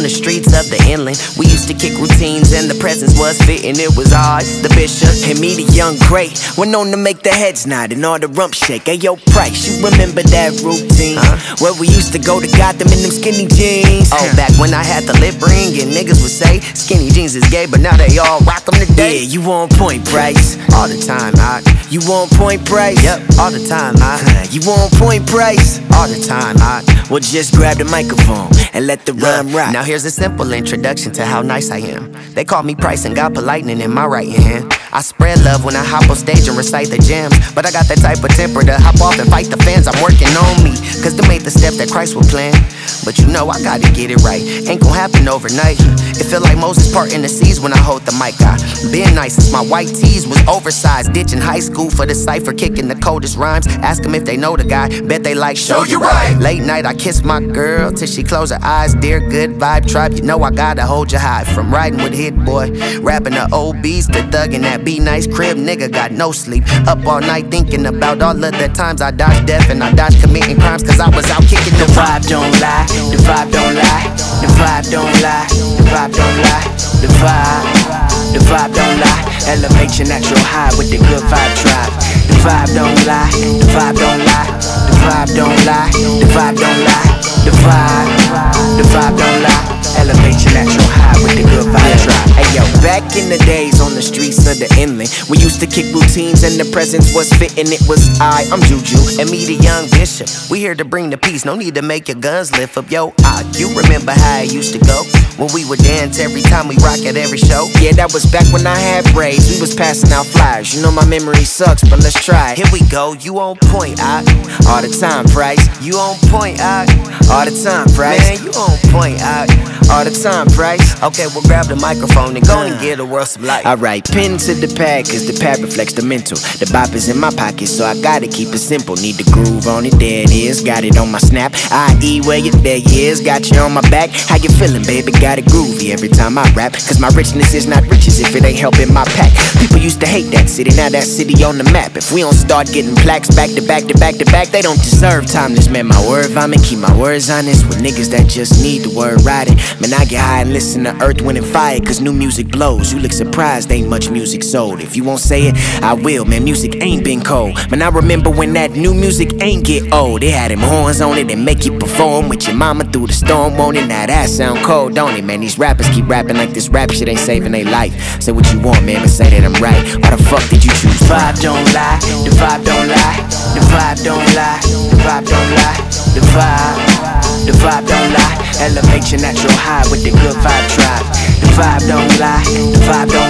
the streets of the inland. We used to kick routines and the presence was fitting. It was I, the bishop, and me, the young great. Went on to make the heads nod and all the rump shake. Hey, yo, Price, you remember that routine? Where we used to go to Gotham in them skinny jeans. Oh, back when I had the lip ring and niggas would say skinny jeans is gay, but now they all rock them today. Yeah, you on point, Price. All the time, you on point, Price. Yep, all the time, you on point, Price. All the time, well, just grab the microphone and let the rhyme rock. Now here's a simple introduction to how nice I am. They call me Price and got politeness in my right hand. I spread love when I hop on stage and recite the jams, but I got that type of temper to hop off and fight the fans. I'm working on me, cause them ain't the steps that Christ would plan. But you know I gotta get it right, ain't gon' happen overnight. It feel like Moses parting the seas when I hold the mic. I been nice since my white tees was oversized, ditching high school for the cypher, kicking the coldest rhymes. Ask them if they know the guy, bet they like show you right. Late night I kiss my girl till she close her eyes. Dear good vibe tribe, you know I gotta hold you high. From riding with Hit Boy, rapping the OBs to thugging that Be Nice crib, nigga got no sleep. Up all night thinking about all of the times I dodged death and I dodged committing crimes, cause I was out kicking the vibe don't lie, the vibe don't lie, the vibe don't lie, the vibe don't lie, the vibe don't lie. Elevate your natural high with the good vibe tribe. The vibe don't lie, the vibe don't lie, the vibe don't lie, the vibe don't lie, the vibe don't lie. Elevate your natural high with the good vibe tribe. Hey yo, back in the days on the streets of the inland, we used to kick routines and the presence was fitting. It was I'm Juju, and me, the young bishop. We here to bring the peace, no need to make your guns lift up. Yo, you remember how it used to go when we would dance every time we rock at every show? Yeah, that was back when I had braids. We was passing out flyers. You know my memory sucks, but let's try it. Here we go, you on point, all the time, Price. You on point, all the time, Price. Man, you on point, all the time, Price. Okay, we'll grab the microphone and go and give the world some light. Alright, pin to the pad, cause the pad reflects the mental. The bop is in my pocket, so I gotta keep it simple. Need the groove on it, there it is. Got it on my snap, I.E. where you there is. Got you on my back, how you feeling, baby? Got it groovy every time I rap, cause my richness is not riches if it ain't helping my pack. People used to hate that city, now that city on the map. If we don't start getting plaques back to back to back to back, they don't deserve timeless. Man, my word vomit, keep my words honest with niggas that just need the word riding. Man, I get high and listen to Earth, Wind, and Fire, cause new music blows. You look surprised, ain't much music sold. If you won't say it, I will, man, music ain't been cold. Man, I remember when that new music ain't get old. They had them horns on it and make you perform with your mama through the storm on it. Now that sound cold, don't it, man? These rappers keep rapping like this rap shit ain't saving their life. Say what you want, man, but say that I'm right. Why the fuck did you choose? The vibe don't lie, the vibe don't lie, the vibe don't lie, the vibe don't lie, the vibe don't lie. Elevate your natural high with the good vibe tribe. The vibe don't lie, the vibe don't